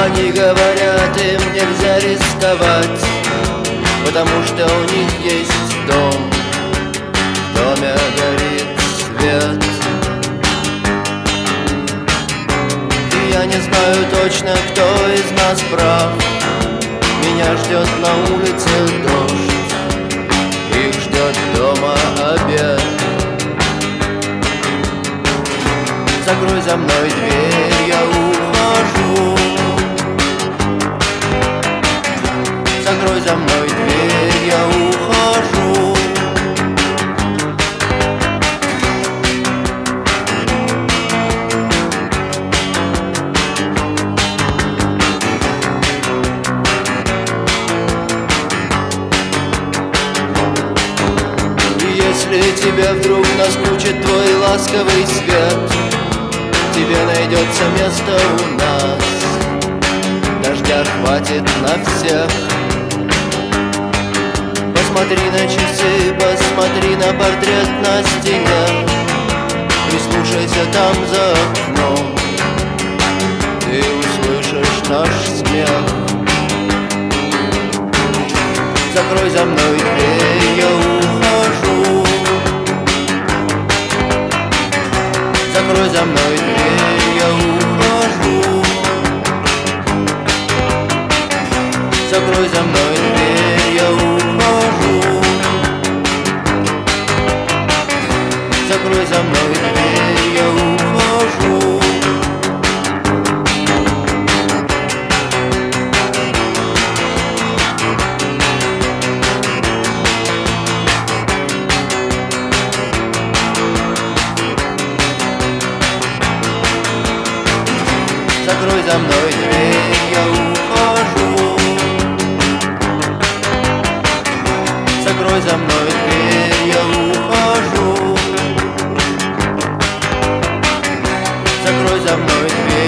Они говорят, им нельзя рисковать, потому что у них есть дом. В доме горит свет. И я не знаю точно, кто из нас прав. Меня ждет на улице дождь, их ждет дома обед. Закрой за мной дверь, я ухожу. Закрой за мной дверь, я ухожу. И если тебе вдруг наскучит твой ласковый свет, тебе найдется место у нас. Дождя хватит на всех. Посмотри на часы, посмотри на портрет на стене. Прислушайся там за окном, ты услышишь наш смех. Закрой за мной дверь, я ухожу. Закрой за мной дверь, я ухожу. Закрой за мной дверь, я ухожу. Закрой за мной дверь, я ухожу. Закрой за мной дверь, я ухожу. Закрой за мной дверь, я ухожу. Закрой за мной дверь.